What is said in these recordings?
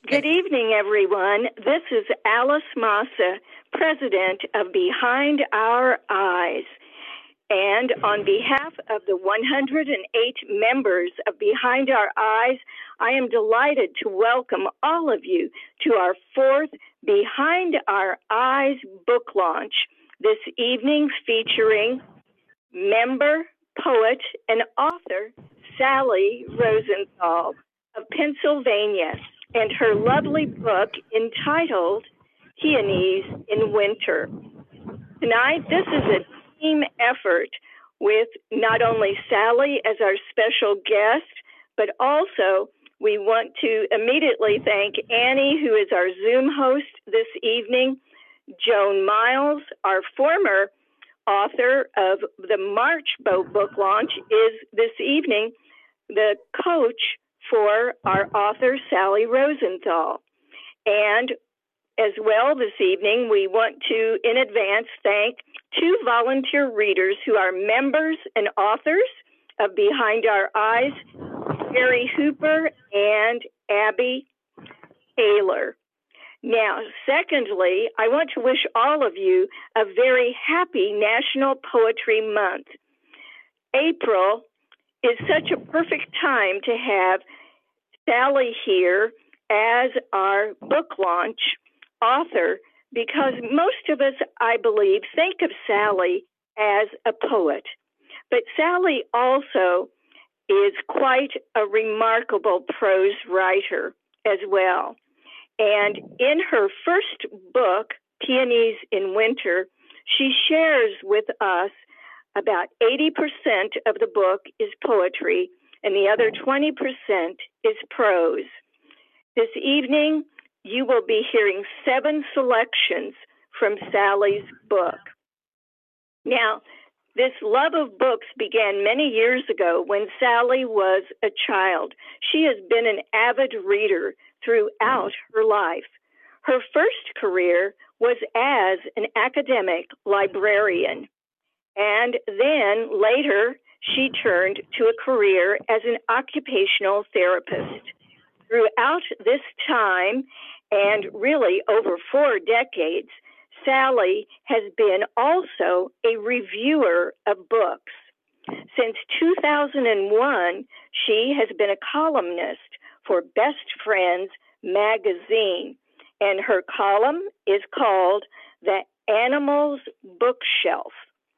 Good evening, everyone. This is Alice Massa, president of Behind Our Eyes. And on behalf of the 108 members of Behind Our Eyes, I am delighted to welcome all of you to our fourth Behind Our Eyes book launch this evening, featuring member, poet, and author Sally Rosenthal of Pennsylvania, and her lovely book entitled Peonies in Winter. Tonight, this is a team effort with not only Sally as our special guest, but also we want to immediately thank Annie, who is our Zoom host this evening, Joan Miles, our former author of the March book launch, is this evening the coach for our author, Sally Rosenthal. And as well this evening, we want to, in advance, thank two volunteer readers who are members and authors of Behind Our Eyes, Terry Hooper and Abby Taylor. Now, secondly, I want to wish all of you a very happy National Poetry Month. April is such a perfect time to have Sally here as our book launch author, because most of us, I believe, think of Sally as a poet. But Sally also is quite a remarkable prose writer as well. And in her first book, Peonies in Winter, she shares with us about 80% of the book is poetry, and the other 20% is prose. This evening, you will be hearing 7 selections from Sally's book. Now, this love of books began many years ago when Sally was a child. She has been an avid reader throughout her life. Her first career was as an academic librarian, and then later she turned to a career as an occupational therapist. Throughout this time, and really over 4 decades, Sally has been also a reviewer of books. Since 2001, she has been a columnist for Best Friends magazine, and her column is called The Animals Bookshelf.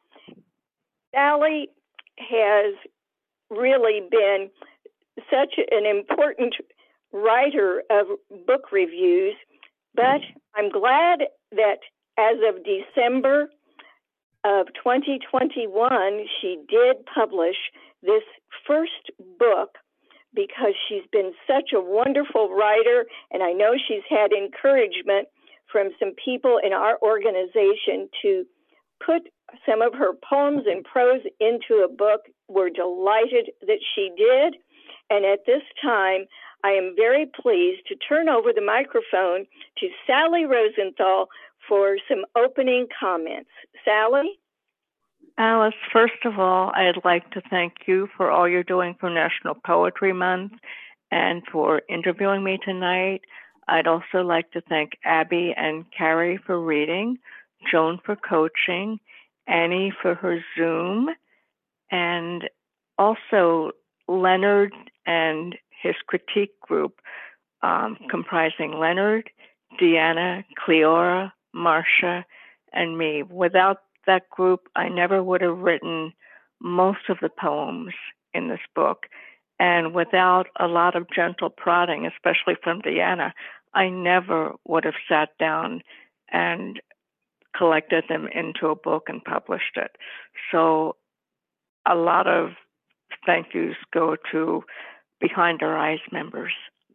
Sally has really been such an important writer of book reviews, but I'm glad that as of December of 2021, she did publish this first book, because she's been such a wonderful writer, and I know she's had encouragement from some people in our organization to put some of her poems and prose into a book. We're delighted that she did, and at this time, I am very pleased to turn over the microphone to Sally Rosenthal for some opening comments. Sally? Alice, first of all, I'd like to thank you for all you're doing for National Poetry Month and for interviewing me tonight. I'd also like to thank Abby and Carrie for reading, Joan for coaching, Annie for her Zoom, and also Leonard and his critique group, comprising Leonard, Deanna, Cleora, Marcia, and me. Without that group, I never would have written most of the poems in this book. And without a lot of gentle prodding, especially from Deanna, I never would have sat down and collected them into a book and published it. So a lot of thank yous go to Behind Our Eyes members.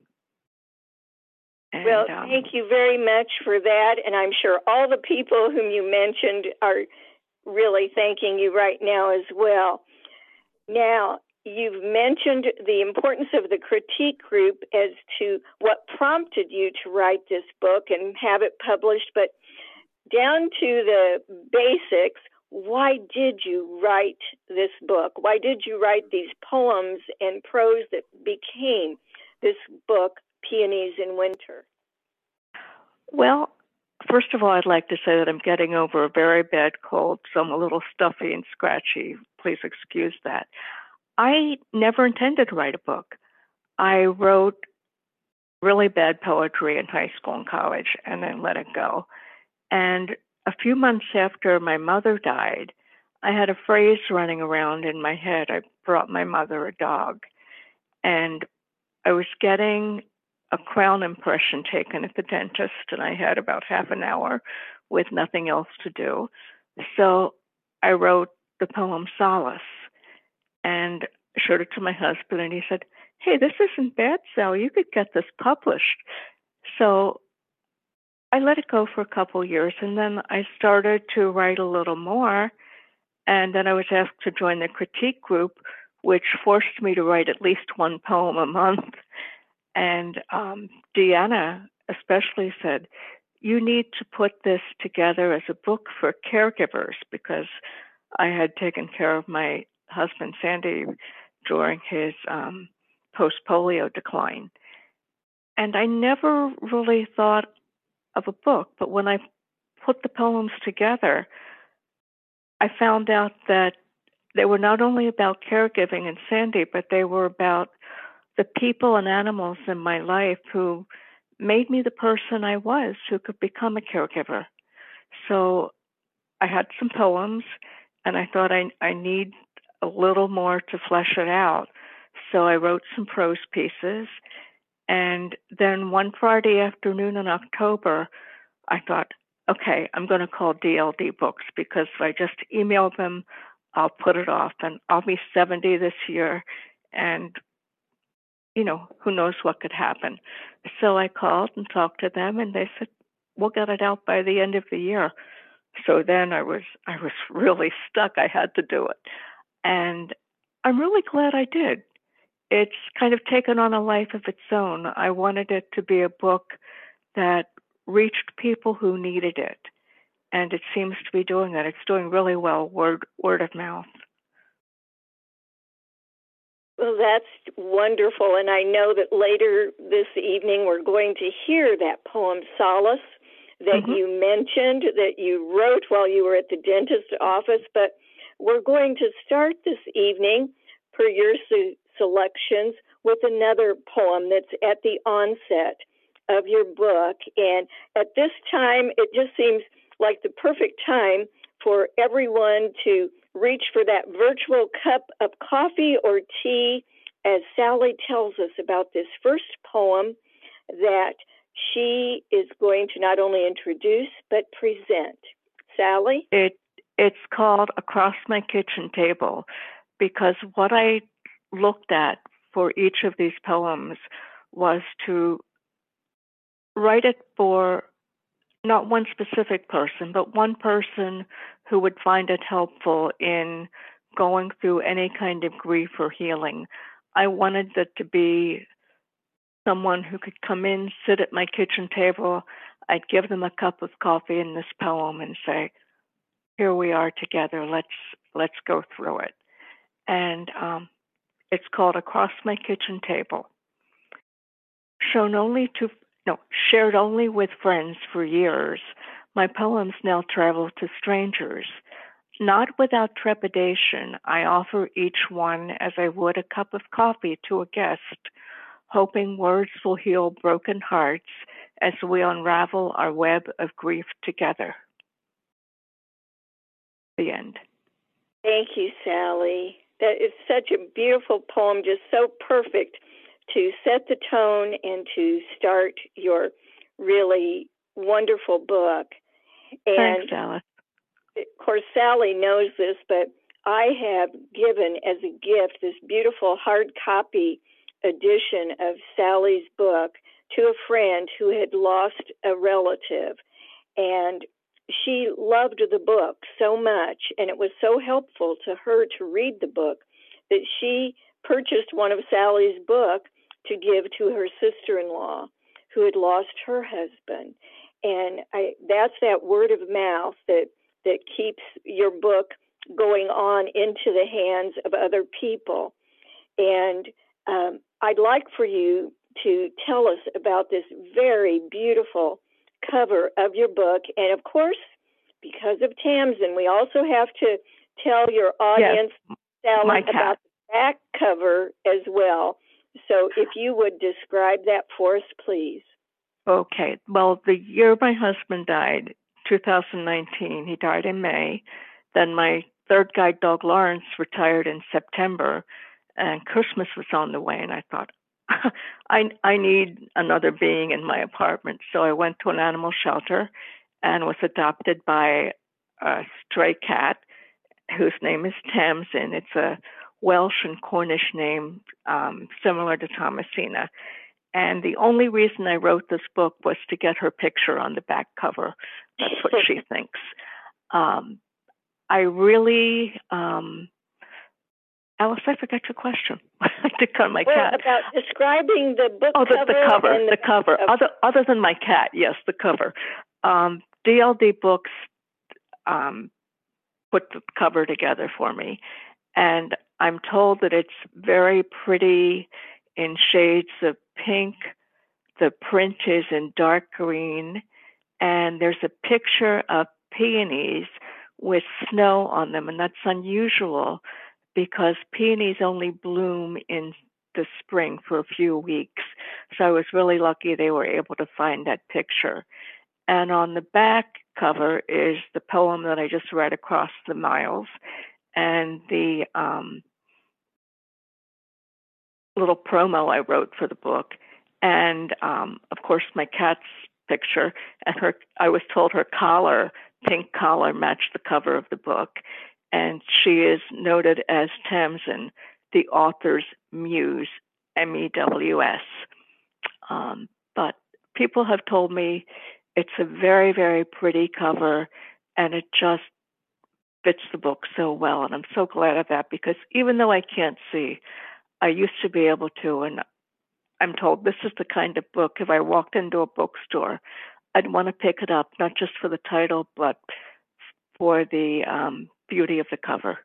And, well, thank you very much for that. And I'm sure all the people whom you mentioned are really thanking you right now as well. Now, you've mentioned the importance of the critique group as to what prompted you to write this book and have it published, but down to the basics, why did you write this book? Why did you write these poems and prose that became this book, Peonies in Winter? Well, first of all, I'd like to say that I'm getting over a very bad cold, so I'm a little stuffy and scratchy. Please excuse that. I never intended to write a book. I wrote really bad poetry in high school and college and then let it go. And a few months after my mother died, I had a phrase running around in my head. I brought my mother a dog, and I was getting a crown impression taken at the dentist, and I had about half an hour with nothing else to do. So I wrote the poem Solace and showed it to my husband, and he said, "Hey, this isn't bad, Sally. You could get this published." So I let it go for a couple years, and then I started to write a little more. And then I was asked to join the critique group, which forced me to write at least one poem a month. And Deanna especially said, "You need to put this together as a book for caregivers," because I had taken care of my husband, Sandy, during his post-polio decline. And I never really thought of a book, but when I put the poems together, I found out that they were not only about caregiving and Sandy, but they were about the people and animals in my life who made me the person I was, who could become a caregiver. So I had some poems, and I thought I need a little more to flesh it out. So I wrote some prose pieces. And then one Friday afternoon in October, I thought, okay, I'm going to call DLD Books, because if I just email them, I'll put it off. And I'll be 70 this year, and who knows what could happen. So I called and talked to them, and they said, "We'll get it out by the end of the year." So then I was really stuck. I had to do it. And I'm really glad I did. It's kind of taken on a life of its own. I wanted it to be a book that reached people who needed it. And it seems to be doing that. It's doing really well, word of mouth. Well, that's wonderful. And I know that later this evening we're going to hear that poem Solace that you mentioned, that you wrote while you were at the dentist's office. But we're going to start this evening, per your selections, with another poem that's at the onset of your book. And at this time, it just seems like the perfect time for everyone to reach for that virtual cup of coffee or tea as Sally tells us about this first poem that she is going to not only introduce but present. Sally? It's called Across My Kitchen Table, because what I looked at for each of these poems was to write it for not one specific person, but one person who would find it helpful in going through any kind of grief or healing. I wanted it to be someone who could come in, sit at my kitchen table. I'd give them a cup of coffee in this poem and say, "Here we are together. Let's go through it." And it's called Across My Kitchen Table. Shared only with friends for years, my poems now travel to strangers. Not without trepidation, I offer each one as I would a cup of coffee to a guest, hoping words will heal broken hearts as we unravel our web of grief together. The end. Thank you, Sally. That is such a beautiful poem, just so perfect to set the tone and to start your really wonderful book. And thanks, Alice. Of course, Sally knows this, but I have given as a gift this beautiful hard copy edition of Sally's book to a friend who had lost a relative. And she loved the book so much, and it was so helpful to her to read the book, that she purchased one of Sally's books to give to her sister-in-law who had lost her husband. And that's that word of mouth that keeps your book going on into the hands of other people. And I'd like for you to tell us about this very beautiful cover of your book. And of course, because of Tamsin, we also have to tell your audience, yes, Sally, about the back cover as well. So if you would describe that for us, please. Okay. Well, the year my husband died, 2019, he died in May. Then my third guide dog, Lawrence, retired in September, and Christmas was on the way. And I thought, I need another being in my apartment. So I went to an animal shelter and was adopted by a stray cat whose name is Tamsin. It's a Welsh and Cornish name, similar to Thomasina. And the only reason I wrote this book was to get her picture on the back cover. That's what she thinks. I really, Alice, I forgot your question. To cut my cat. About describing the book cover. The cover. Other than my cat, yes, the cover. DLD Books put the cover together for me, and I'm told that it's very pretty in shades of pink. The print is in dark green, and there's a picture of peonies with snow on them, and that's unusual because peonies only bloom in the spring for a few weeks. So I was really lucky they were able to find that picture. And on the back cover is the poem that I just read, Across the Miles, and the little promo I wrote for the book. And of course, my cat's picture, and I was told her collar, pink collar, matched the cover of the book. And she is noted as Tamsin, the author's muse, MEWS. But people have told me it's a very, very pretty cover, and it just fits the book so well. And I'm so glad of that, because even though I can't see, I used to be able to. And I'm told this is the kind of book, if I walked into a bookstore, I'd want to pick it up, not just for the title, but for the beauty of the cover.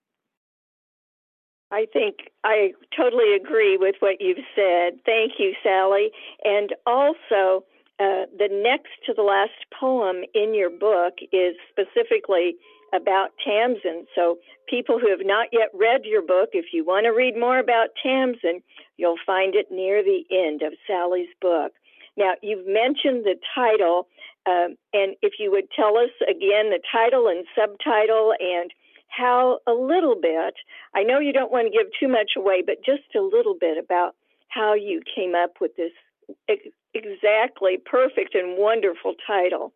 I think I totally agree with what you've said. Thank you, Sally. And also, the next to the last poem in your book is specifically about Tamsin. So people who have not yet read your book, if you want to read more about Tamsin, you'll find it near the end of Sally's book. Now, you've mentioned the title, and if you would tell us again the title and subtitle and how a little bit, I know you don't want to give too much away, but just a little bit about how you came up with this exactly perfect and wonderful title.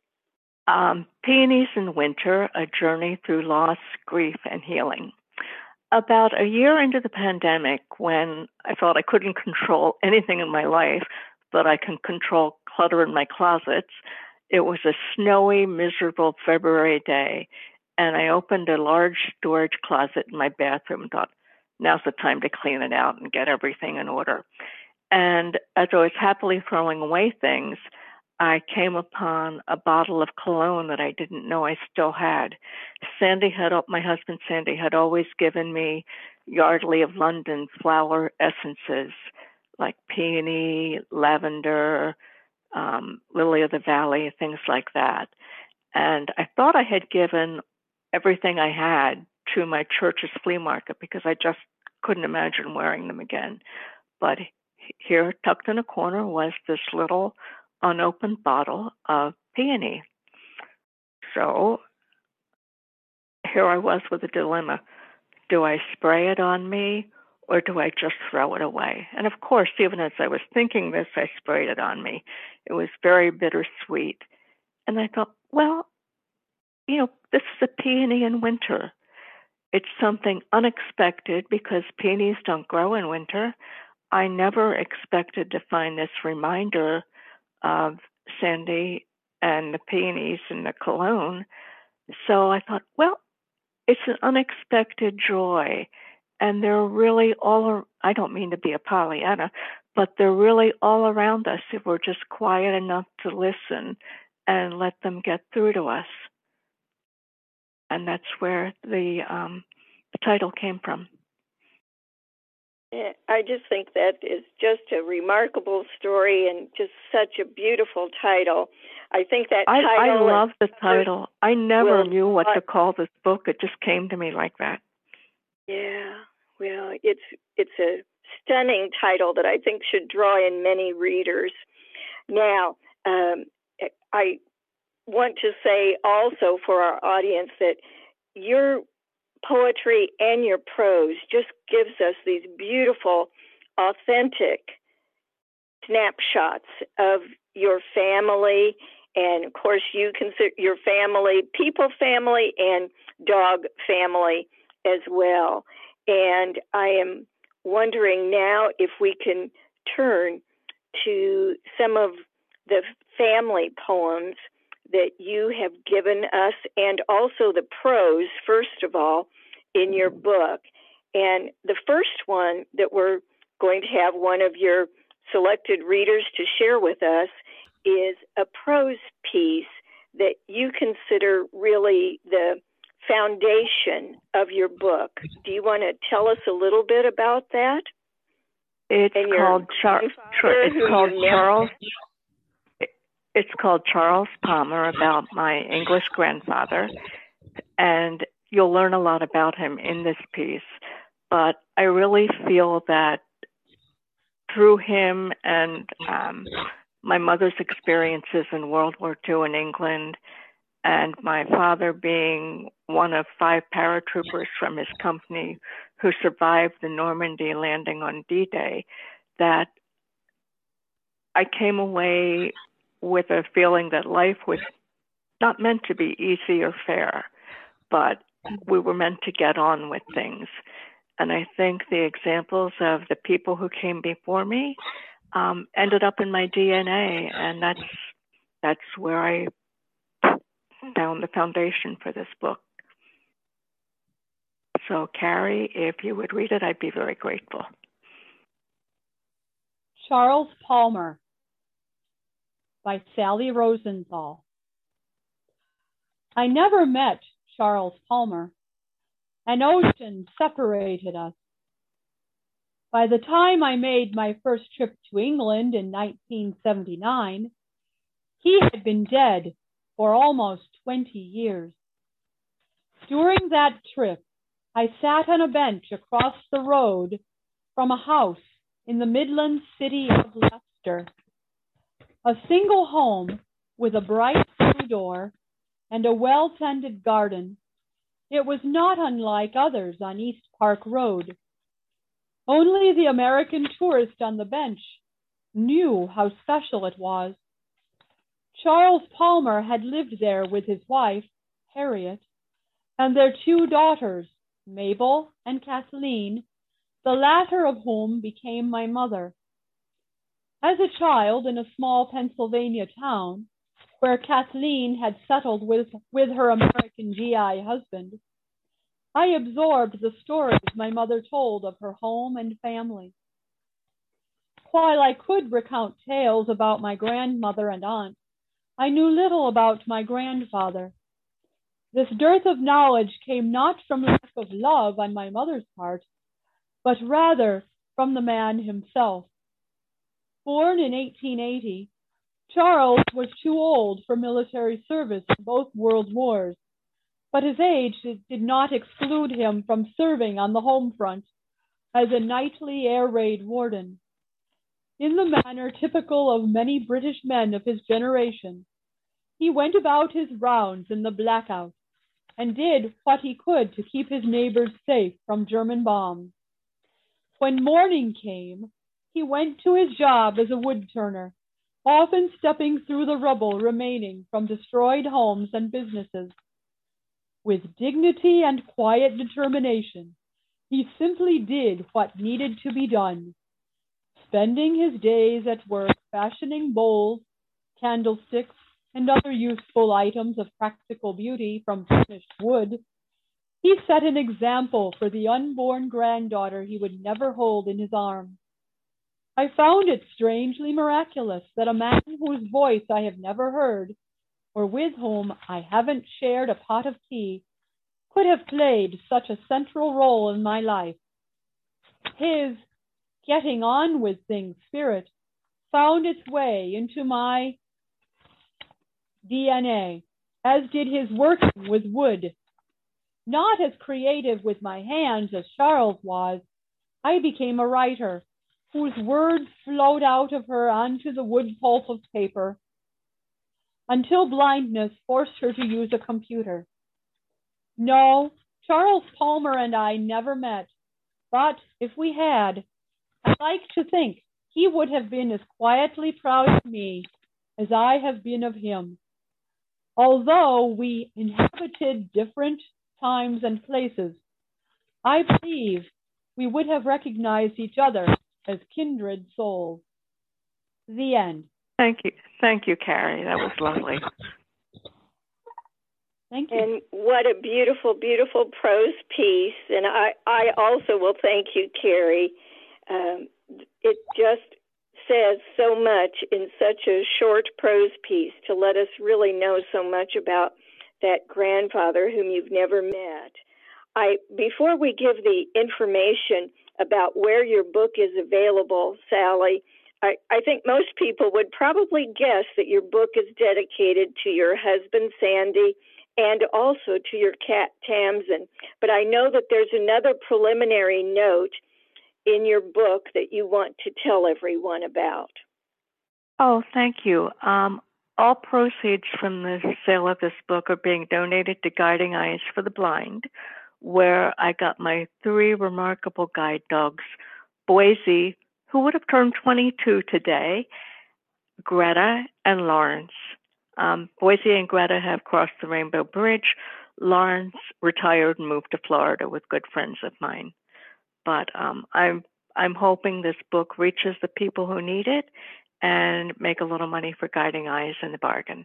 Peonies in Winter, A Journey Through Loss, Grief, and Healing. About a year into the pandemic, when I felt I couldn't control anything in my life, but I can control clutter in my closets, it was a snowy, miserable February day, and I opened a large storage closet in my bathroom and thought, now's the time to clean it out and get everything in order. And as I was happily throwing away things, I came upon a bottle of cologne that I didn't know I still had. My husband Sandy had always given me Yardley of London flower essences like peony, lavender, lily of the valley, things like that. And I thought I had given everything I had to my church's flea market because I just couldn't imagine wearing them again. But here, tucked in a corner, was this little unopened bottle of peony. So here I was with a dilemma. Do I spray it on me or do I just throw it away? And of course, even as I was thinking this, I sprayed it on me. It was very bittersweet. And I thought, well, this is a peony in winter. It's something unexpected because peonies don't grow in winter. I never expected to find this reminder of Sandy and the peonies and the cologne. So I thought, well, it's an unexpected joy. And they're really I don't mean to be a Pollyanna, but they're really all around us if we're just quiet enough to listen and let them get through to us. And that's where the title came from. I just think that is just a remarkable story and just such a beautiful title. I think that title. I love the title. I never knew what to call this book. It just came to me like that. Yeah, well, it's a stunning title that I think should draw in many readers. Now, I want to say also for our audience that your poetry and your prose just gives us these beautiful, authentic snapshots of your family. And of course, you consider your family, people family, and dog family as well. And I am wondering now if we can turn to some of the family poems that you have given us, and also the prose, first of all, in your book. And the first one that we're going to have one of your selected readers to share with us is a prose piece that you consider really the foundation of your book. Do you want to tell us a little bit about that? It's called Charles. It's called Charles Palmer, about my English grandfather, and you'll learn a lot about him in this piece. But I really feel that through him and my mother's experiences in World War II in England, and my father being one of 5 paratroopers from his company who survived the Normandy landing on D-Day, that I came away with a feeling that life was not meant to be easy or fair, but we were meant to get on with things. And I think the examples of the people who came before me ended up in my DNA, and that's where I found the foundation for this book. So, Carrie, if you would read it, I'd be very grateful. Charles Palmer by Sally Rosenthal. I never met Charles Palmer. An ocean separated us. By the time I made my first trip to England in 1979, he had been dead for almost 20 years. During that trip, I sat on a bench across the road from a house in the Midland city of Leicester. A single home with a bright blue door and a well-tended garden. It was not unlike others on East Park Road. Only the American tourist on the bench knew how special it was. Charles Palmer had lived there with his wife, Harriet, and their 2 daughters, Mabel and Kathleen, the latter of whom became my mother. As a child in a small Pennsylvania town, where Kathleen had settled with her American GI husband, I absorbed the stories my mother told of her home and family. While I could recount tales about my grandmother and aunt, I knew little about my grandfather. This dearth of knowledge came not from lack of love on my mother's part, but rather from the man himself. Born in 1880, Charles was too old for military service in both world wars, but his age did not exclude him from serving on the home front as a nightly air raid warden. In the manner typical of many British men of his generation, he went about his rounds in the blackout and did what he could to keep his neighbors safe from German bombs. When morning came, he went to his job as a wood turner, often stepping through the rubble remaining from destroyed homes and businesses. With dignity and quiet determination, he simply did what needed to be done, spending his days at work fashioning bowls, candlesticks, and other useful items of practical beauty from finished wood. He set an example for the unborn granddaughter he would never hold in his arms. I found it strangely miraculous that a man whose voice I have never heard, or with whom I haven't shared a pot of tea, could have played such a central role in my life. His getting on with things spirit found its way into my DNA, as did his working with wood. Not as creative with my hands as Charles was, I became a writer whose words flowed out of her onto the wood pulp of paper until blindness forced her to use a computer. No, Charles Palmer and I never met, but if we had, I like to think he would have been as quietly proud of me as I have been of him. Although we inhabited different times and places, I believe we would have recognized each other as kindred souls. The end. Thank you, Carrie. That was lovely. Thank you. And what a beautiful, beautiful prose piece. And I also will thank you, Carrie. It just says so much in such a short prose piece to let us really know so much about that grandfather whom you've never met. Before we give the information about where your book is available, Sally, I think most people would probably guess that your book is dedicated to your husband, Sandy, and also to your cat, Tamsin. But I know that there's another preliminary note in your book that you want to tell everyone about. Oh, thank you. All proceeds from the sale of this book are being donated to Guiding Eyes for the Blind, where I got my 3 remarkable guide dogs, Boise, who would have turned 22 today, Greta, and Lawrence. Boise and Greta have crossed the Rainbow Bridge. Lawrence retired and moved to Florida with good friends of mine. But I'm hoping this book reaches the people who need it and make a little money for Guiding Eyes in the bargain.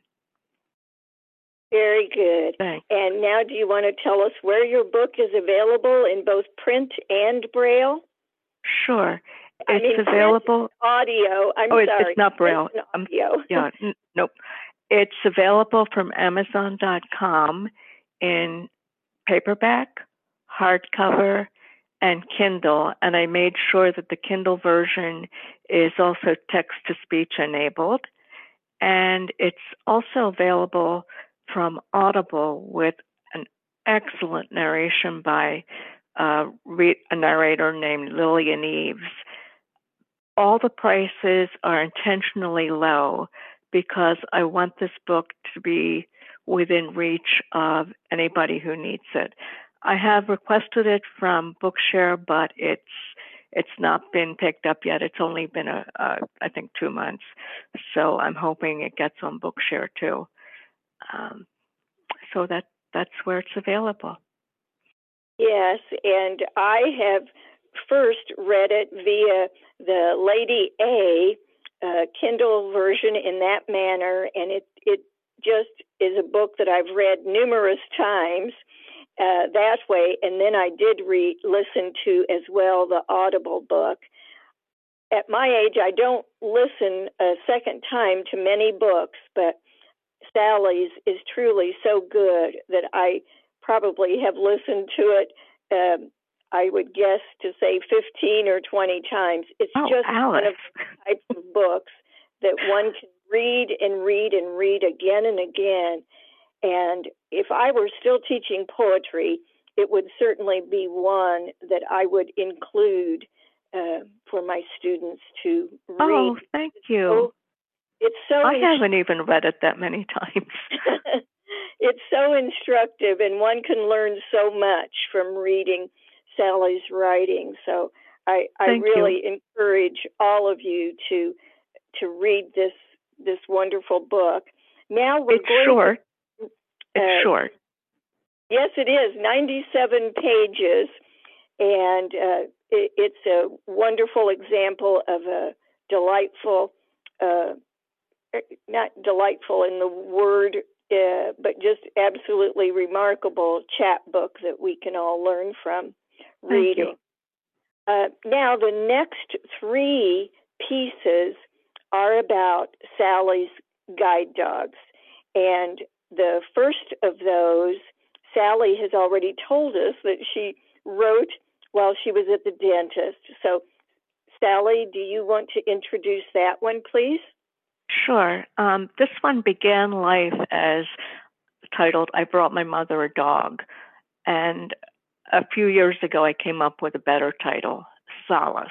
Very good. Thanks. And now do you want to tell us where your book is available in both print and Braille? Sure. It's available. Audio. I'm sorry. It's not Braille. Audio. Nope. It's available from Amazon.com in paperback, hardcover, and Kindle. And I made sure that the Kindle version is also text-to-speech enabled. And it's also available from Audible with an excellent narration by a narrator named Lillian Eves. All the prices are intentionally low because I want this book to be within reach of anybody who needs it. I have requested it from Bookshare, but it's not been picked up yet. It's only been I think 2 months, so I'm hoping it gets on Bookshare too. So that's where it's available. Yes, and I have first read it via the Lady A Kindle version in that manner, and it just is a book that I've read numerous times that way, and then I did listen to as well the Audible book. At my age, I don't listen a second time to many books, but Sally's is truly so good that I probably have listened to it, I would guess to say 15 or 20 times. It's just Alice. one of the types of books that one can read and read and read again and again. And if I were still teaching poetry, it would certainly be one that I would include for my students to read. Oh, thank you. It's so I haven't even read it that many times. It's so instructive, and one can learn so much from reading Sally's writing. So I really encourage all of you to read this wonderful book. Now it's short. It's short. Yes, it is. 97 pages, and it's a wonderful example of a delightful, not delightful in the word, but just absolutely remarkable chapbook that we can all learn from reading. Now, the next 3 pieces are about Sally's guide dogs. And the first of those, Sally has already told us that she wrote while she was at the dentist. So Sally, do you want to introduce that one, please? Sure. This one began life as titled, I Brought My Mother a Dog. And a few years ago, I came up with a better title, Solace.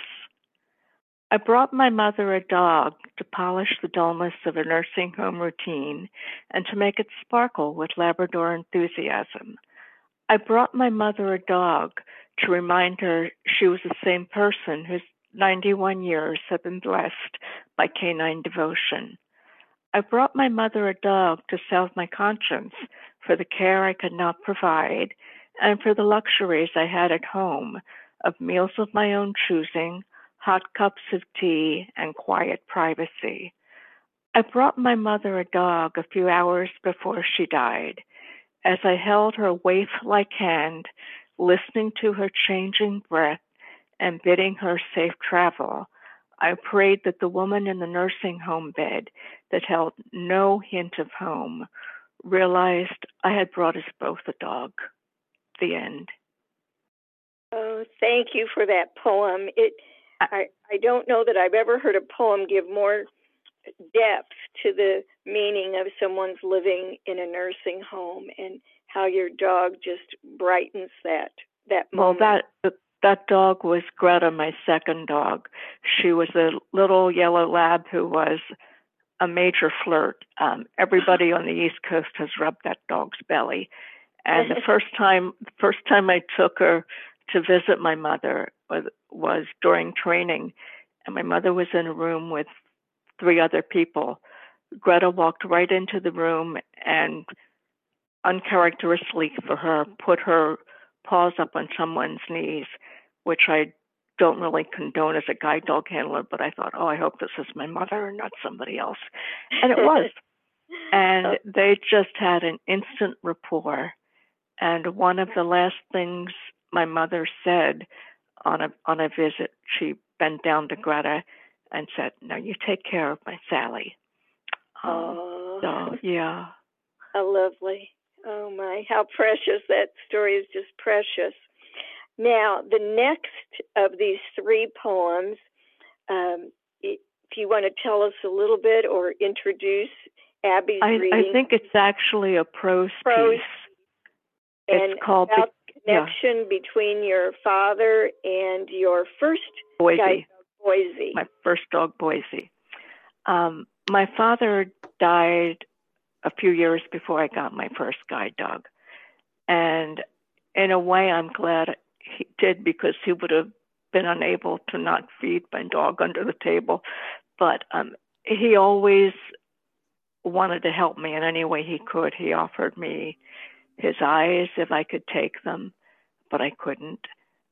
I brought my mother a dog to polish the dullness of a nursing home routine and to make it sparkle with Labrador enthusiasm. I brought my mother a dog to remind her she was the same person whose 91 years have been blessed by canine devotion. I brought my mother a dog to salve my conscience for the care I could not provide and for the luxuries I had at home of meals of my own choosing, hot cups of tea, and quiet privacy. I brought my mother a dog a few hours before she died. As I held her waif-like hand, listening to her changing breath and bidding her safe travel, I prayed that the woman in the nursing home bed that held no hint of home realized I had brought us both a dog. The end. Oh, thank you for that poem. I don't know that I've ever heard a poem give more depth to the meaning of someone's living in a nursing home and how your dog just brightens that moment. Well, that dog was Greta, my second dog. She was a little yellow lab who was a major flirt. Everybody on the East Coast has rubbed that dog's belly. And the first time I took her to visit my mother was during training, and my mother was in a room with 3 other people. Greta walked right into the room and, uncharacteristically for her, put her paws up on someone's knees, which I don't really condone as a guide dog handler, but I thought, I hope this is my mother and not somebody else. And it was. And they just had an instant rapport. And one of the last things my mother said on a visit, she bent down to Greta and said, "Now you take care of my Sally." So, yeah. How lovely. Oh my, how precious. That story is just precious. Now, the next of these 3 poems, if you want to tell us a little bit or introduce Abby's reading. I think it's actually a prose piece. And it's called about the connection between your father and your first Boise. guide dog, Boise. My first dog, Boise. My father died a few years before I got my first guide dog. And in a way, I'm glad he did, because he would have been unable to not feed my dog under the table. But he always wanted to help me in any way he could. He offered me his eyes if I could take them, but I couldn't.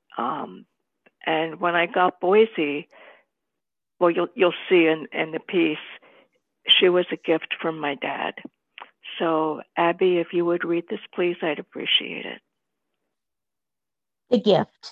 And when I got Boise, well, you'll see in the piece, she was a gift from my dad. So, Abby, if you would read this, please, I'd appreciate it. The gift.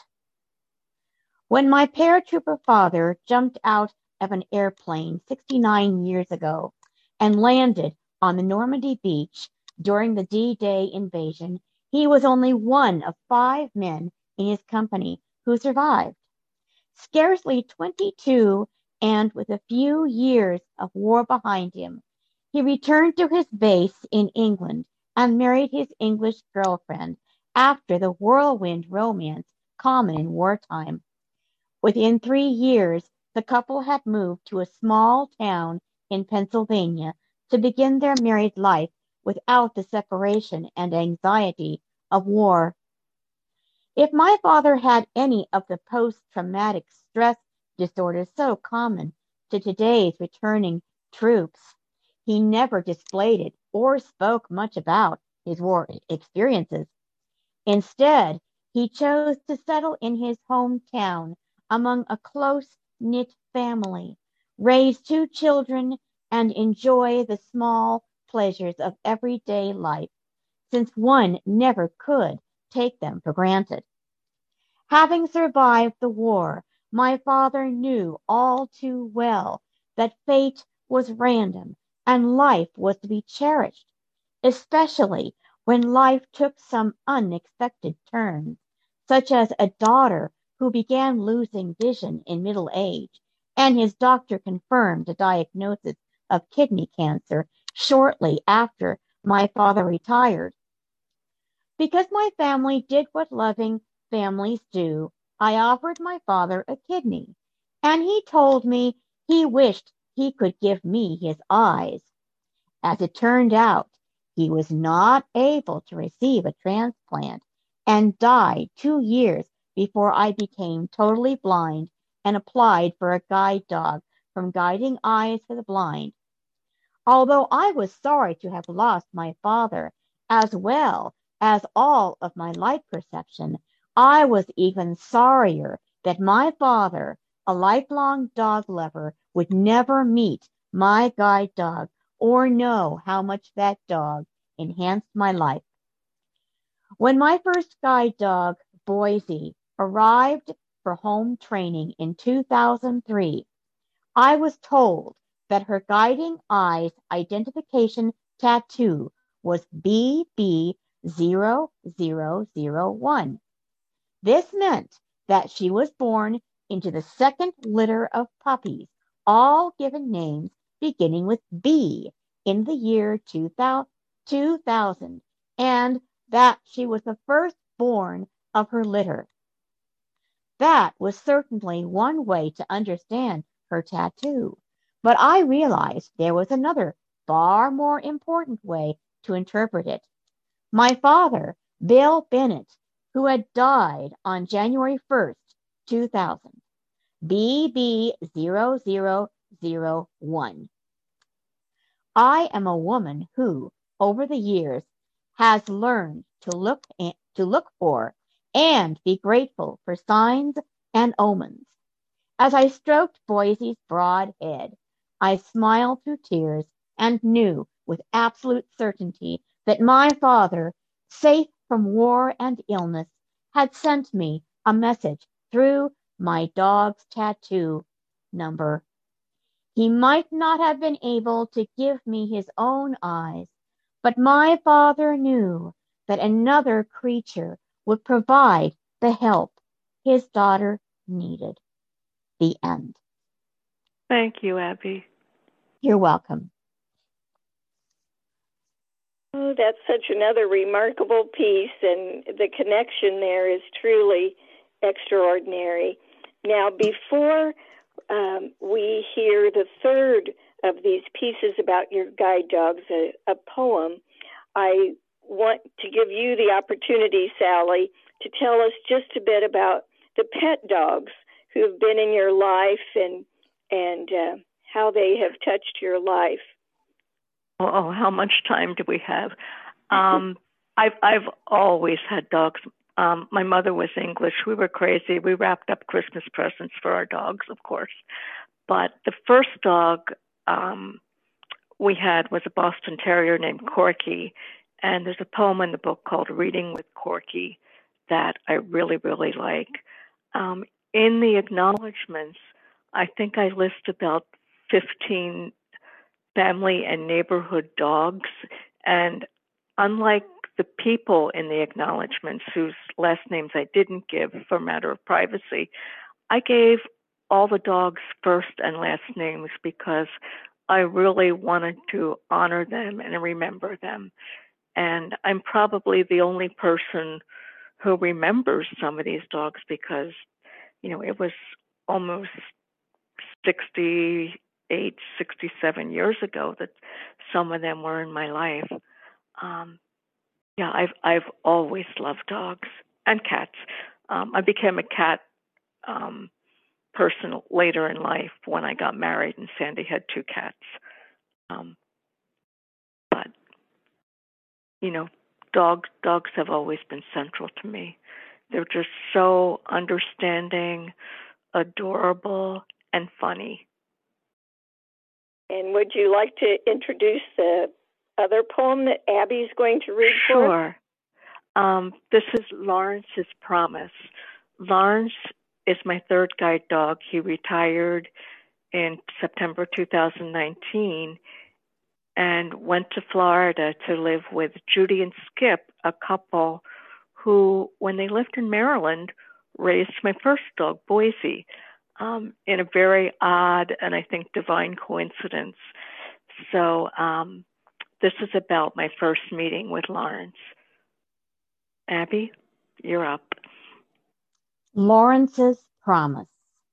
When my paratrooper father jumped out of an airplane 69 years ago and landed on the Normandy beach during the D-Day invasion, he was only one of 5 men in his company who survived. Scarcely 22 and with a few years of war behind him, he returned to his base in England and married his English girlfriend after the whirlwind romance common in wartime. Within 3 years, the couple had moved to a small town in Pennsylvania to begin their married life without the separation and anxiety of war. If my father had any of the post-traumatic stress disorders so common to today's returning troops, he never displayed it or spoke much about his war experiences. Instead, he chose to settle in his hometown among a close-knit family, raise 2 children, and enjoy the small pleasures of everyday life, since one never could take them for granted. Having survived the war, my father knew all too well that fate was random and life was to be cherished, especially when life took some unexpected turns, such as a daughter who began losing vision in middle age, and his doctor confirmed a diagnosis of kidney cancer shortly after my father retired. Because my family did what loving families do, I offered my father a kidney, and he told me he wished he could give me his eyes. As it turned out, he was not able to receive a transplant and died 2 years before I became totally blind and applied for a guide dog from Guiding Eyes for the Blind. Although I was sorry to have lost my father, as well as all of my light perception, I was even sorrier that my father, a lifelong dog lover, would never meet my guide dog or know how much that dog enhanced my life. When my first guide dog, Boise, arrived for home training in 2003, I was told that her Guiding Eyes identification tattoo was BB0001. This meant that she was born into the second litter of puppies, all given names beginning with B in the year 2000, and that she was the firstborn of her litter. That was certainly one way to understand her tattoo, but I realized there was another, far more important way to interpret it. My father, Bill Bennett, who had died on January 1st, 2000, BB0001. I am a woman who, over the years, has learned to look for and be grateful for signs and omens. As I stroked Boise's broad head, I smiled through tears and knew with absolute certainty that my father, safe from war and illness, had sent me a message through my dog's tattoo number. He might not have been able to give me his own eyes, but my father knew that another creature would provide the help his daughter needed. The end. Thank you, Abby. You're welcome. Oh, that's such another remarkable piece, and the connection there is truly extraordinary. Now, before we hear the third of these pieces about your guide dogs, a poem, I want to give you the opportunity, Sally, to tell us just a bit about the pet dogs who have been in your life and how they have touched your life. Oh, how much time do we have? I've always had dogs. My mother was English. We were crazy. We wrapped up Christmas presents for our dogs, of course. But the first dog we had was a Boston Terrier named Corky. And there's a poem in the book called Reading with Corky that I really, really like. In the acknowledgments, I think I list about 15 family and neighborhood dogs. And unlike the people in the acknowledgments whose last names I didn't give for matter of privacy, I gave all the dogs first and last names because I really wanted to honor them and remember them. And I'm probably the only person who remembers some of these dogs because, it was almost 68, 67 years ago that some of them were in my life. I've always loved dogs and cats. I became a cat person later in life when I got married, and Sandy had 2 cats. But dogs have always been central to me. They're just so understanding, adorable, and funny. And would you like to introduce the other poem that Abby's going to read for us? Sure. This is Lawrence's Promise. Lawrence is my third guide dog. He retired in September 2019 and went to Florida to live with Judy and Skip, a couple who, when they lived in Maryland, raised my first dog, Boise, in a very odd and I think divine coincidence. So this is about my first meeting with Lawrence. Abby, you're up. Lawrence's promise.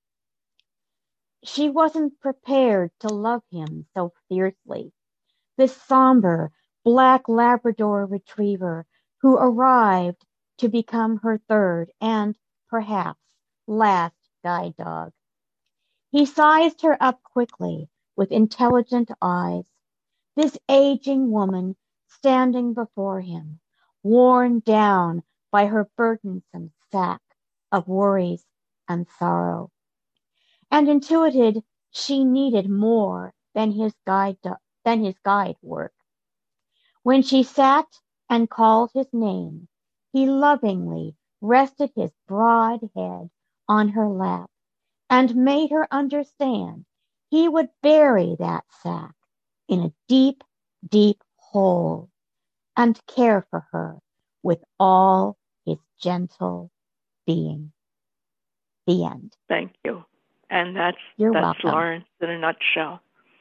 She wasn't prepared to love him so fiercely. This somber, black Labrador retriever who arrived to become her third and, perhaps, last guide dog. He sized her up quickly with intelligent eyes. This aging woman standing before him, worn down by her burdensome sack of worries and sorrow, and intuited she needed more than his guide work. When she sat and called his name, he lovingly rested his broad head on her lap and made her understand he would bury that sack in a deep, deep hole and care for her with all his gentle being. The end. Thank you. And that's welcome. Lawrence in a nutshell.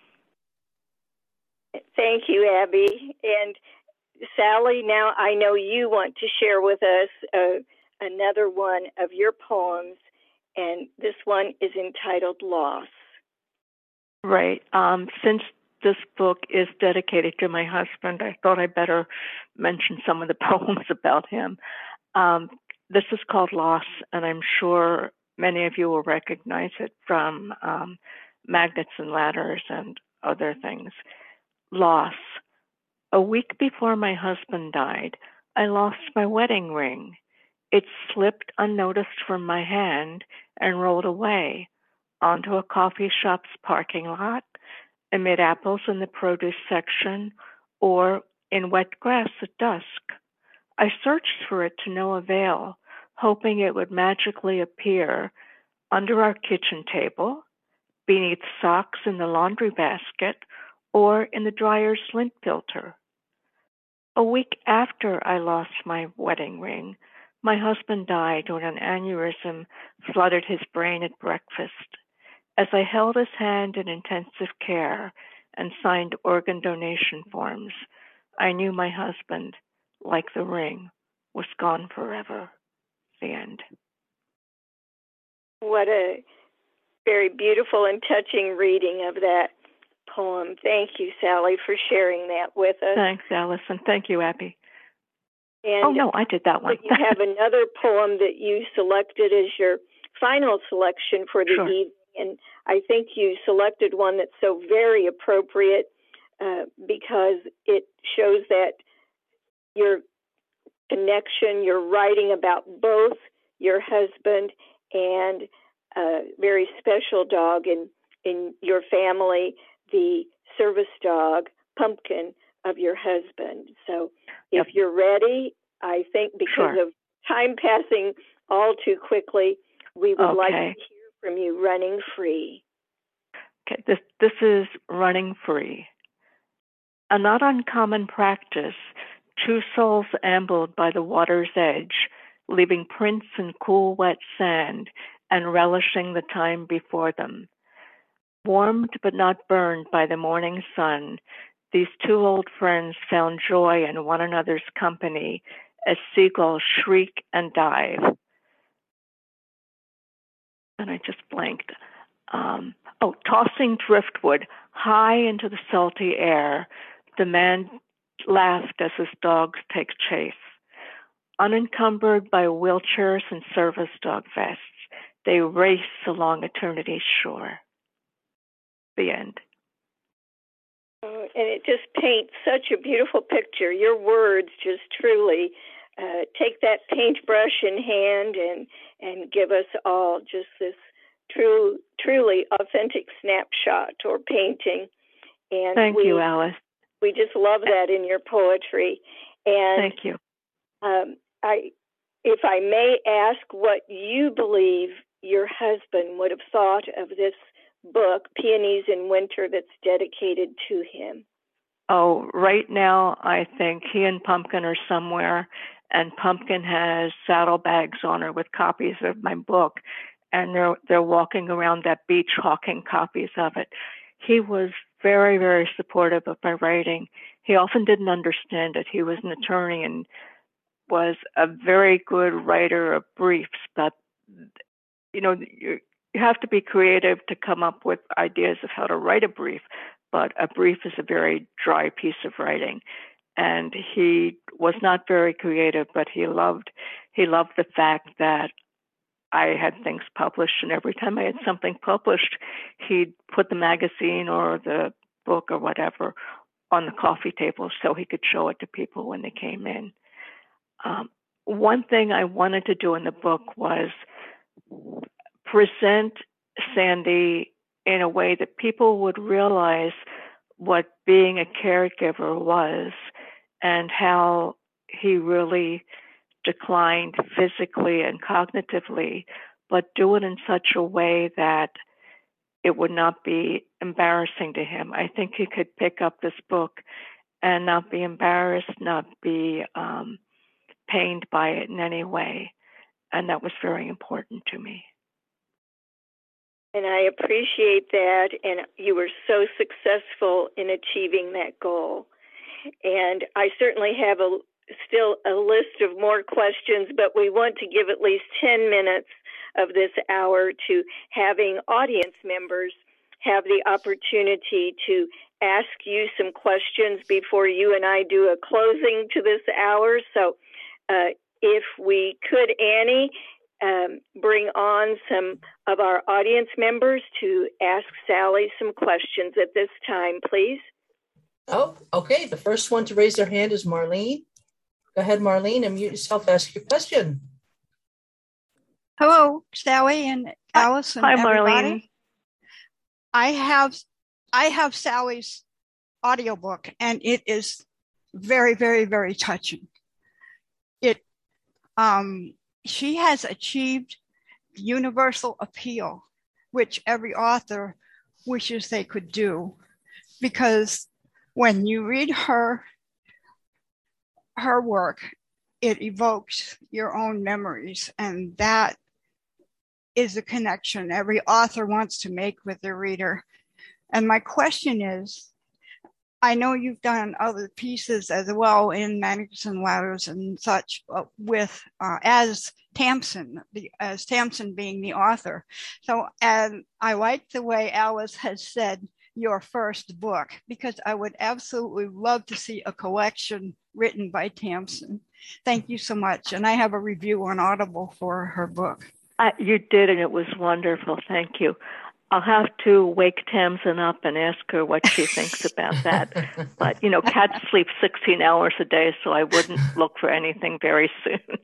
Thank you, Abby. And Sally, now I know you want to share with us another one of your poems, and this one is entitled Loss. Right. Since this book is dedicated to my husband, I thought I'd better mention some of the poems about him. This is called Loss, and I'm sure many of you will recognize it from Magnets and Ladders and other things. Loss. A week before my husband died, I lost my wedding ring. It slipped unnoticed from my hand and rolled away onto a coffee shop's parking lot, amid apples in the produce section, or in wet grass at dusk. I searched for it to no avail, hoping it would magically appear under our kitchen table, beneath socks in the laundry basket, or in the dryer's lint filter. A week after I lost my wedding ring, my husband died when an aneurysm flooded his brain at breakfast. As I held his hand in intensive care and signed organ donation forms, I knew my husband, like the ring, was gone forever. The end. What a very beautiful and touching reading of that poem. Thank you, Sally, for sharing that with us. Thanks, Allison. Thank you, Abby. And no, I did that one. You have another poem that you selected as your final selection for the evening, and I think you selected one that's so very appropriate because it shows that your connection, you're writing about both your husband and a very special dog in your family, the service dog, Pumpkin, of your husband. So if you're ready, I think because of time passing all too quickly, we would like to hear from you, Running Free. Okay, this is Running Free. A not uncommon practice, two souls ambled by the water's edge, leaving prints in cool, wet sand and relishing the time before them. Warmed but not burned by the morning sun, these two old friends found joy in one another's company as seagulls shriek and dive. And I just blanked. Tossing driftwood high into the salty air, the man laughed as his dogs take chase. Unencumbered by wheelchairs and service dog vests, they race along eternity's shore. The end. And it just paints such a beautiful picture. Your words just truly take that paintbrush in hand and give us all just this truly authentic snapshot or painting. And Thank you, Alice. We just love that in your poetry. And thank you. If I may ask what you believe your husband would have thought of this book, Peonies in Winter, that's dedicated to him. Oh, right now, I think he and Pumpkin are somewhere, and Pumpkin has saddlebags on her with copies of my book, and they're walking around that beach hawking copies of it. He was very, very supportive of my writing. He often didn't understand it. He was an attorney and was a very good writer of briefs, but you have to be creative to come up with ideas of how to write a brief, but a brief is a very dry piece of writing. And he was not very creative, but he loved the fact that I had things published, and every time I had something published, he'd put the magazine or the book or whatever on the coffee table so he could show it to people when they came in. One thing I wanted to do in the book was present Sandy in a way that people would realize what being a caregiver was and how he really declined physically and cognitively, but do it in such a way that it would not be embarrassing to him. I think he could pick up this book and not be embarrassed, not be pained by it in any way. And that was very important to me. And I appreciate that. And you were so successful in achieving that goal. And I certainly have still a list of more questions, but we want to give at least 10 minutes of this hour to having audience members have the opportunity to ask you some questions before you and I do a closing to this hour. So if we could, Annie, bring on some of our audience members to ask Sally some questions at this time, please. Oh, okay. The first one to raise their hand is Marlene. Go ahead, Marlene, unmute yourself, ask your question. Hello, Sally and Alice and everybody. Marlene. I have Sally's audiobook, and it is very, very, very touching. She has achieved universal appeal, which every author wishes they could do, because when you read her work, it evokes your own memories, and that is a connection every author wants to make with their reader. And my question is, I know you've done other pieces as well in Manners and Ladders and such with as Tamsin being the author. So, and I like the way Alice has said your first book, because I would absolutely love to see a collection written by Tamsin. Thank you so much. And I have a review on Audible for her book. You did, and it was wonderful. Thank you. I'll have to wake Tamsin up and ask her what she thinks about that. But, cats sleep 16 hours a day, so I wouldn't look for anything very soon.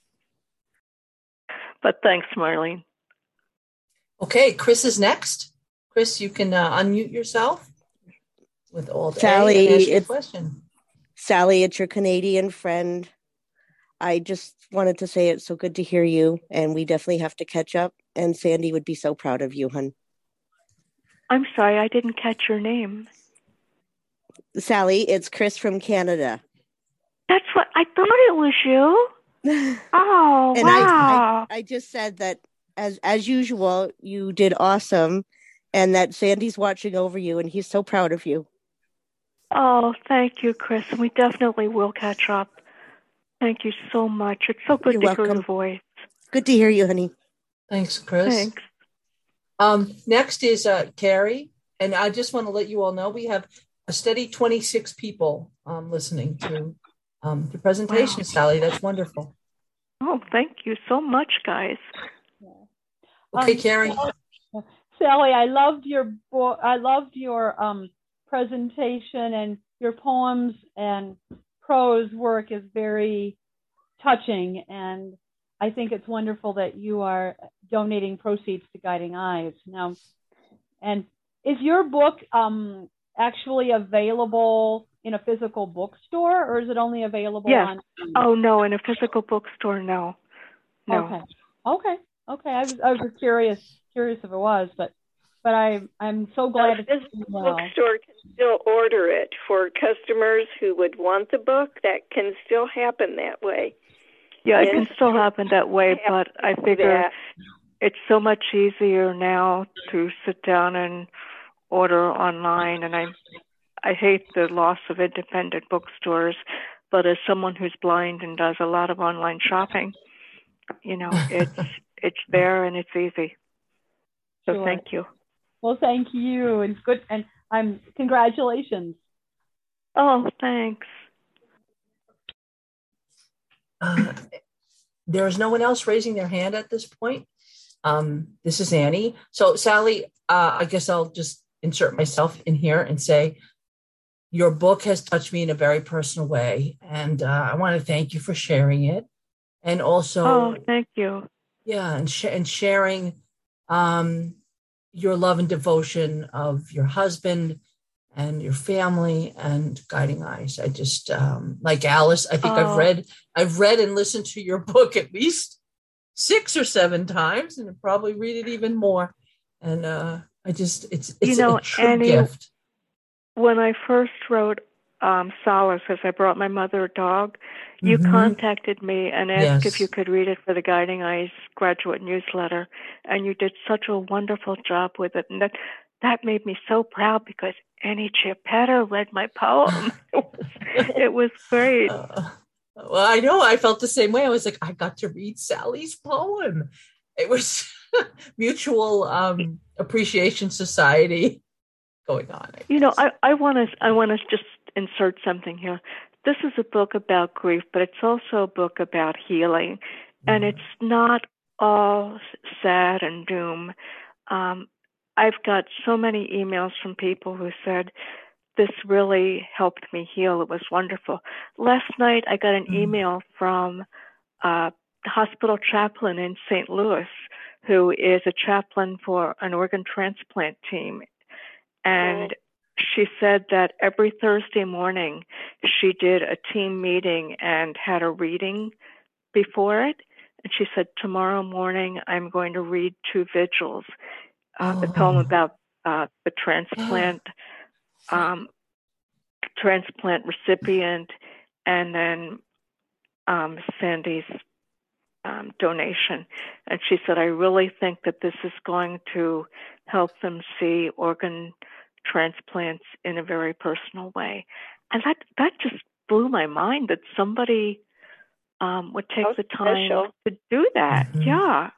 But thanks, Marlene. Okay, Chris is next. Chris, you can unmute yourself with Alt Sally, A and ask your question. Sally, it's your Canadian friend. I just wanted to say it's so good to hear you, and we definitely have to catch up. And Sandy would be so proud of you, hun. I'm sorry, I didn't catch your name. Sally, it's Chris from Canada. That's what I thought it was you. Oh, and wow. I just said that as usual, you did awesome, and that Sandy's watching over you, and he's so proud of you. Oh, thank you, Chris. We definitely will catch up. Thank you so much. It's so good to hear your voice. Good to hear you, honey. Thanks, Chris. Thanks. Next is Carrie, and I just want to let you all know we have a steady 26 people listening to the presentation, wow. Sally. That's wonderful. Oh, thank you so much, guys. Okay, Carrie. Sally, I loved your book. I loved your presentation, and your poems and prose work is very touching, and I think it's wonderful that you are donating proceeds to Guiding Eyes now. And is your book actually available in a physical bookstore, or is it only available on? Oh no, in a physical bookstore, no. Okay. I was curious if it was, but I'm so glad the physical bookstore can still order it for customers who would want the book. That can still happen that way. Yeah, it can still happen that way, but I figure it's so much easier now to sit down and order online, and I hate the loss of independent bookstores, but as someone who's blind and does a lot of online shopping, it's there and it's easy. So Sure. Thank you. Well, thank you, and good, and congratulations. Oh, thanks. There is no one else raising their hand at this point. This is Annie. So Sally, I guess I'll just insert myself in here and say, your book has touched me in a very personal way. And I want to thank you for sharing it. And also, thank you. Yeah, and sharing your love and devotion of your husband and your family and Guiding Eyes. I just, like Alice, I think I've read and listened to your book at least 6 or 7 times, and I'll probably read it even more. And it's a true Annie, gift. When I first wrote Solace, as I brought my mother a dog, you contacted me and asked if you could read it for the Guiding Eyes graduate newsletter, and you did such a wonderful job with it. And that made me so proud because Annie Chiappetta read my poem. It was great. Well, I know. I felt the same way. I was like, I got to read Sally's poem. It was mutual appreciation society going on. I want to just insert something here. This is a book about grief, but it's also a book about healing, and it's not all sad and doom. I've got so many emails from people who said, this really helped me heal. It was wonderful. Last night, I got an email from a hospital chaplain in St. Louis, who is a chaplain for an organ transplant team. And she said that every Thursday morning, she did a team meeting and had a reading before it. And she said, tomorrow morning, I'm going to read 2 vigils. The poem about the transplant recipient, and then Sandy's donation. And she said, I really think that this is going to help them see organ transplants in a very personal way. And that just blew my mind that somebody would take the time to do that. Yeah.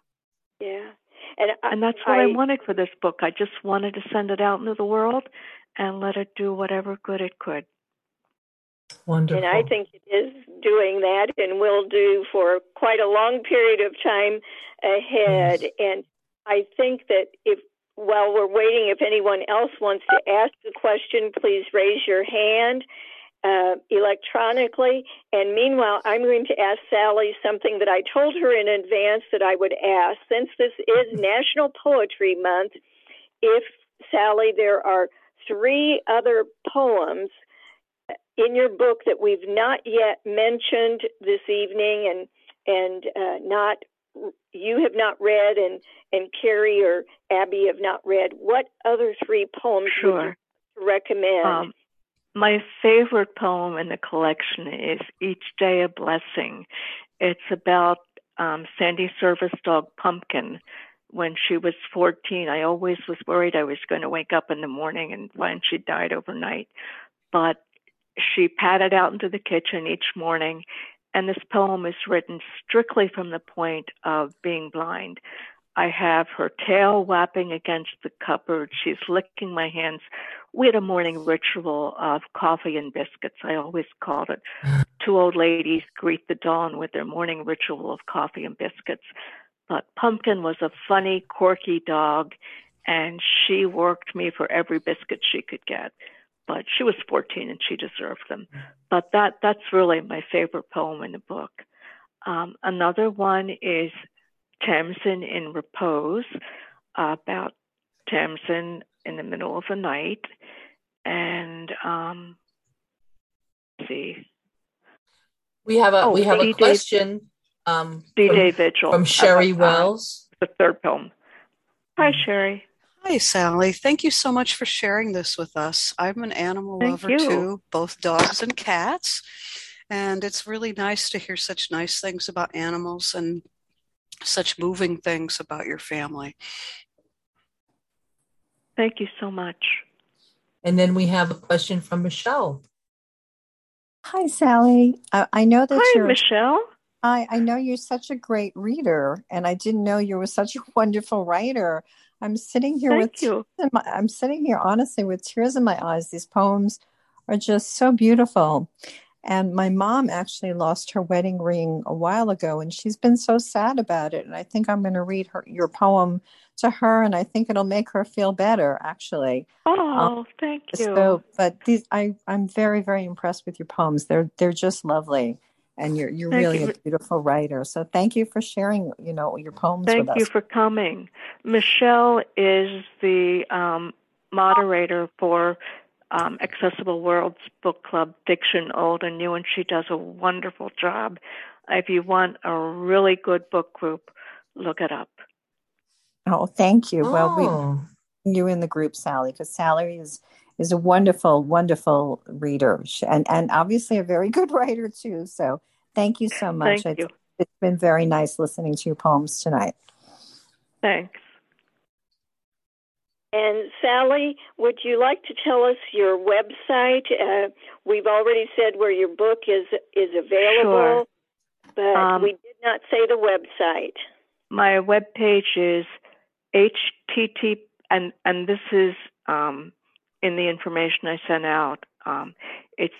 And that's what I wanted for this book. I just wanted to send it out into the world and let it do whatever good it could. Wonderful. And I think it is doing that and will do for quite a long period of time ahead. Yes. And I think that while we're waiting, if anyone else wants to ask a question, please raise your hand electronically. And meanwhile, I'm going to ask Sally something that I told her in advance that I would ask. Since this is National Poetry Month, if, Sally, there are 3 other poems in your book that we've not yet mentioned this evening and you have not read and Carrie or Abby have not read, what other 3 poems would you recommend? My favorite poem in the collection is Each Day a Blessing. It's about Sandy Service dog Pumpkin. When she was 14, I always was worried I was going to wake up in the morning and find she died overnight. But she padded out into the kitchen each morning, and this poem is written strictly from the point of being blind. I have her tail whapping against the cupboard. She's licking my hands. We had a morning ritual of coffee and biscuits. I always called it 2 old ladies greet the dawn with their morning ritual of coffee and biscuits. But Pumpkin was a funny, quirky dog, and she worked me for every biscuit she could get. But she was 14 and she deserved them. But that's really my favorite poem in the book. Another one is Tamsin in Repose, about Tamsin in the middle of the night. And let's see. We have a question D-Day Vigil from Sherry Wells. The 3rd poem. Hi, Sherry. Hi, Sally. Thank you so much for sharing this with us. I'm an animal lover too, both dogs and cats. And it's really nice to hear such nice things about animals and such moving things about your family. Thank you so much. And then we have a question from Michelle. Hi, Sally. I know that Hi, you're Michelle. I know you're such a great reader, and I didn't know you were such a wonderful writer. I'm sitting here I'm sitting here honestly with tears in my eyes. These poems are just so beautiful. And my mom actually lost her wedding ring a while ago, and she's been so sad about it. And I think I'm going to read your poem to her, and I think it'll make her feel better, actually. Oh, thank you. So, but I'm very, very impressed with your poems. They're just lovely, and you're really a beautiful writer. So, thank you for sharing, your poems with us. Thank you for coming. Michelle is the moderator for Accessible Worlds Book Club Fiction Old and New, and she does a wonderful job. If you want a really good book group, look it up. Oh, thank you. Well, you in the group, Sally, because Sally is a wonderful, wonderful reader, and obviously a very good writer too. So thank you so much. Thank you. It's been very nice listening to your poems tonight. Thanks. And Sally, would you like to tell us your website? We've already said where your book is available, Sure. But we did not say the website. My webpage is http, and this is in the information I sent out. It's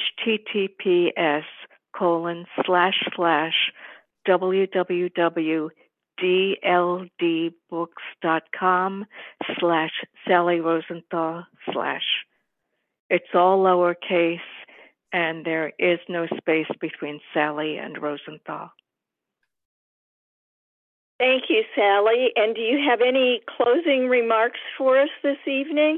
https://www.dldbooks.com/Sally Rosenthal/. It's all lowercase, and there is no space between Sally and Rosenthal. Thank you, Sally. And do you have any closing remarks for us this evening?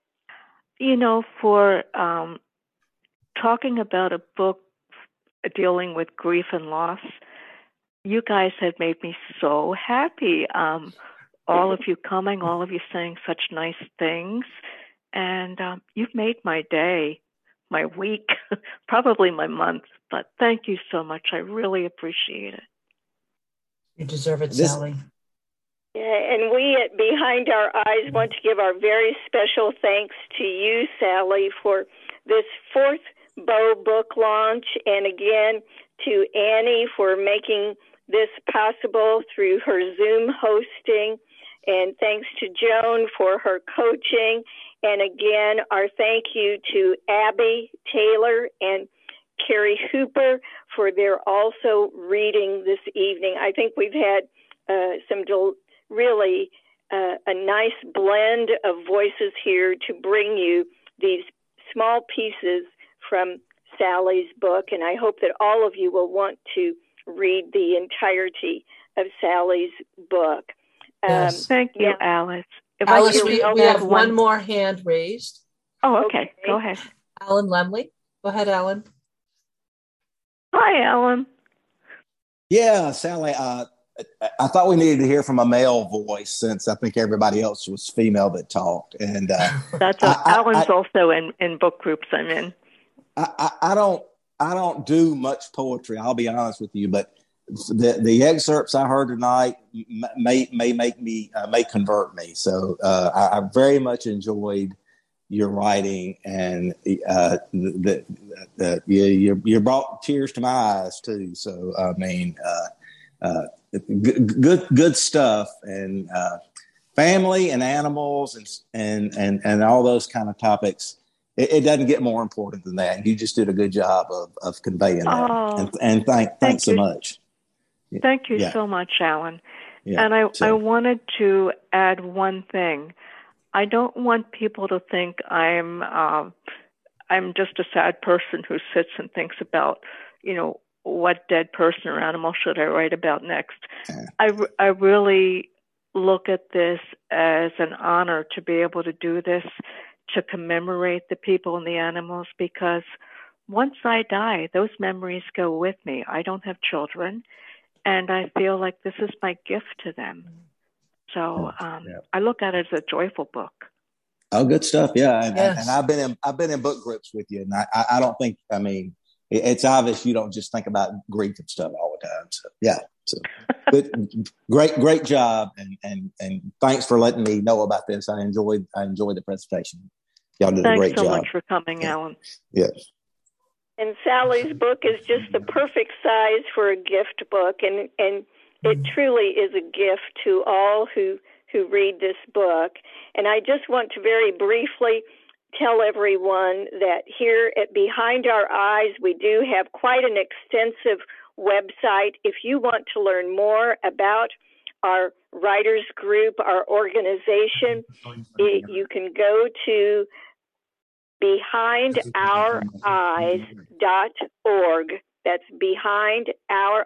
For talking about a book dealing with grief and loss, you guys have made me so happy. All of you coming, all of you saying such nice things, and you've made my day, my week, probably my month. But thank you so much. I really appreciate it. You deserve it, Sally. Yeah, and we at Behind Our Eyes want to give our very special thanks to you, Sally, for this fourth Bow book launch, and again to Annie for making this possible through her Zoom hosting, and thanks to Joan for her coaching, and again our thank you to Abby Taylor and Carrie Hooper for their also reading this evening. I think we've had really a nice blend of voices here to bring you these small pieces from Sally's book, and I hope that all of you will want to read the entirety of Sally's book. Yes. Thank you, Alice. Alice, we have one more hand raised. Oh, okay. Go ahead. Alan Lemley. Go ahead, Alan. Hi, Alan. Yeah, Sally, I thought we needed to hear from a male voice since I think everybody else was female that talked. And Alan's also in book groups I'm in. I don't do much poetry, I'll be honest with you, but the excerpts I heard tonight may convert me. So I very much enjoyed your writing, and you brought tears to my eyes too. So I mean, good stuff, and family and animals and all those kind of topics. It doesn't get more important than that. You just did a good job of conveying that. And thanks so much. Thank you so much, Alan. Yeah, and I wanted to add one thing. I don't want people to think I'm just a sad person who sits and thinks about, what dead person or animal should I write about next. I really look at this as an honor to be able to do this, to commemorate the people and the animals, because once I die, those memories go with me. I don't have children, and I feel like this is my gift to them. So I look at it as a joyful book. Oh, good stuff. Yeah. And I've been in book groups with you, and I don't think, it's obvious you don't just think about grief and stuff all the time. So yeah, so great job, and thanks for letting me know about this. I enjoyed the presentation. Y'all did a great job. Thanks so much for coming, Alan. Yes. And Sally's book is just the perfect size for a gift book, and it truly is a gift to all who read this book. And I just want to very briefly tell everyone that here at Behind Our Eyes, we do have quite an extensive website. If you want to learn more about our writers group, our organization, you can go to behindoureies.org. That's behind our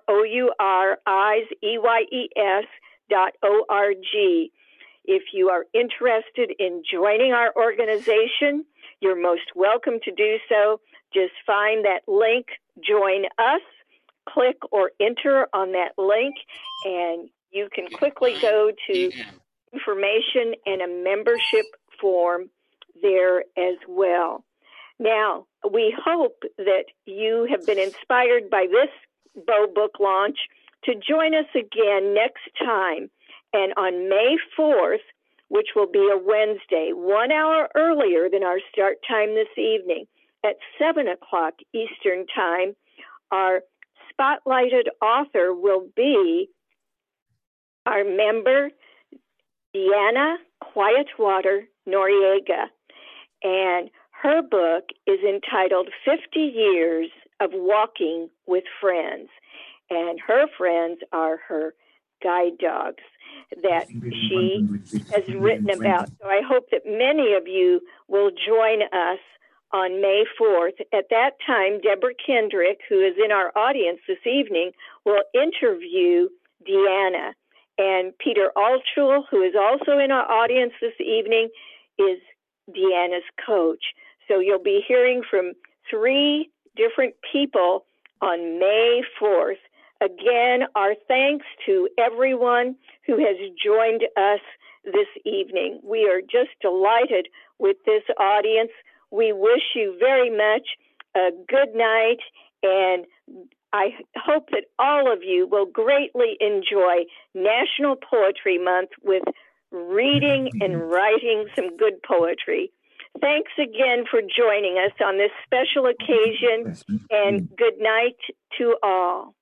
OUREYES.org. If you are interested in joining our organization, you're most welcome to do so. Just find that link, Join Us, click or enter on that link, and you can quickly go to information and a membership form there as well. Now, we hope that you have been inspired by this Bow book launch to join us again next time. And on May 4th, which will be a Wednesday, 1 hour earlier than our start time this evening, at 7 o'clock Eastern Time, our spotlighted author will be our member, Deanna Quietwater Noriega. And her book is entitled 50 Years of Walking with Friends. And her friends are her guide dogs that she has written about. So I hope that many of you will join us on May 4th. At that time, Deborah Kendrick, who is in our audience this evening, will interview Deanna. And Peter Altschul, who is also in our audience this evening, is Deanna's coach. So you'll be hearing from 3 different people on May 4th. Again, our thanks to everyone who has joined us this evening. We are just delighted with this audience. We wish you very much a good night, and I hope that all of you will greatly enjoy National Poetry Month with reading and writing some good poetry. Thanks again for joining us on this special occasion, and good night to all.